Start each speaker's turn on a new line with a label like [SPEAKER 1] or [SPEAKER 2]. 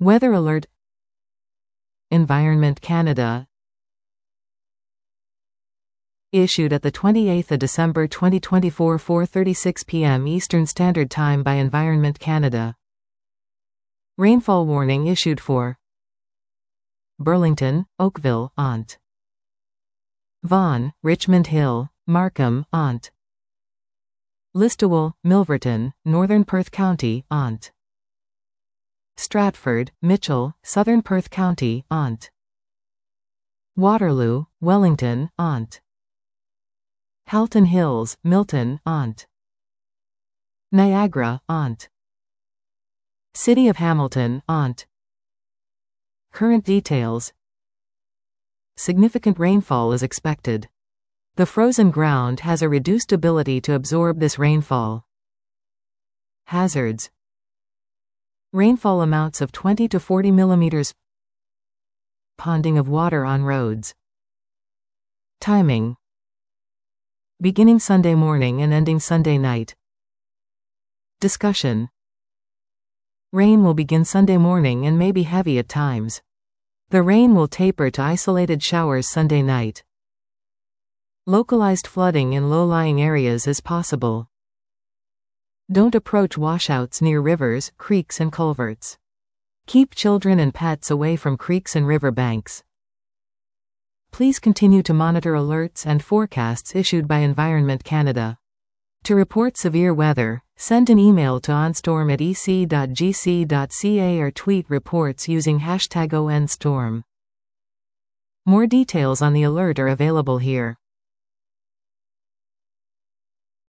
[SPEAKER 1] Weather alert. Environment Canada. Issued at the 28th of December 2024, 4:36 p.m. Eastern Standard Time by Environment Canada. Rainfall warning issued for Burlington, Oakville, Ont. Vaughan, Richmond Hill, Markham, Ont. Listowel, Milverton, Northern Perth County, Ont. Stratford, Mitchell, Southern Perth County, Ont. Waterloo, Wellington, Ont. Halton Hills, Milton, Ont. Niagara, Ont. City of Hamilton, Ont. Current details. Significant rainfall is expected. The frozen ground has a reduced ability to absorb this rainfall. Hazards. Rainfall amounts of 20 to 40 millimeters. Ponding of water on roads. Timing. Beginning Sunday morning and ending Sunday night. Discussion. Rain will begin Sunday morning and may be heavy at times. The rain will taper to isolated showers Sunday night. Localized flooding in low-lying areas is possible. Don't approach washouts near rivers, creeks and culverts. Keep children and pets away from creeks and river banks. Please continue to monitor alerts and forecasts issued by Environment Canada. To report severe weather, send an email to onstorm@ec.gc.ca or tweet reports using #ONStorm. More details on the alert are available here.